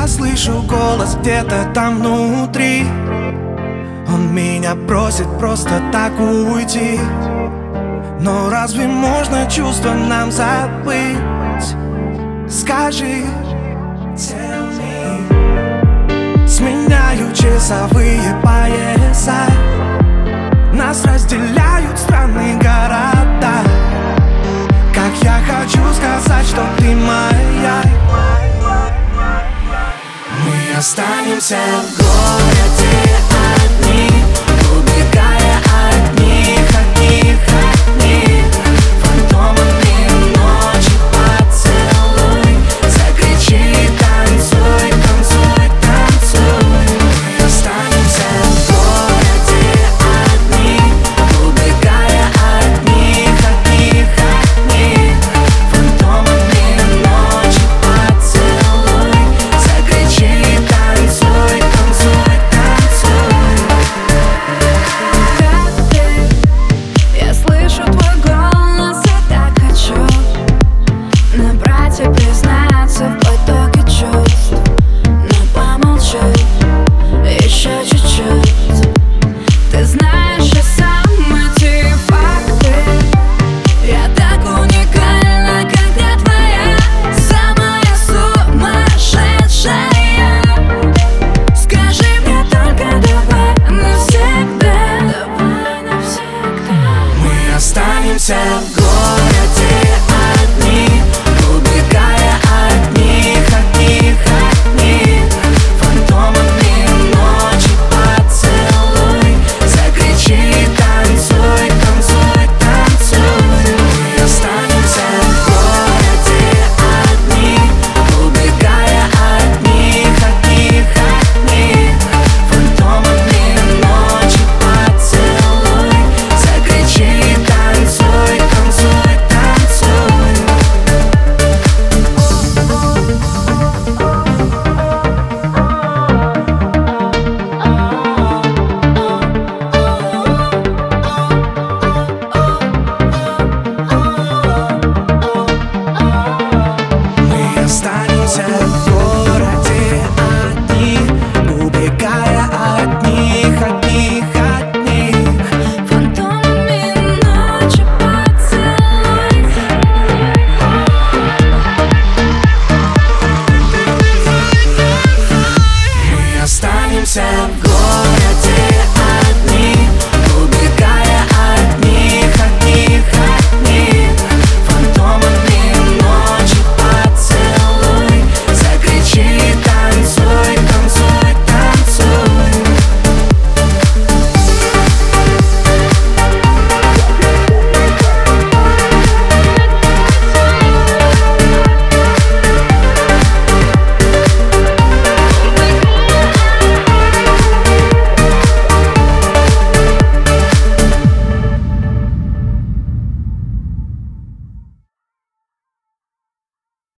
Я слышу голос где-то там внутри. Он меня просит просто так уйти. Но разве можно чувства нам забыть? Скажи, tell me. Сменяю часовые пояса, нас разделяют странные города. Как я хочу сказать, что ты моя. Мы останемся в городе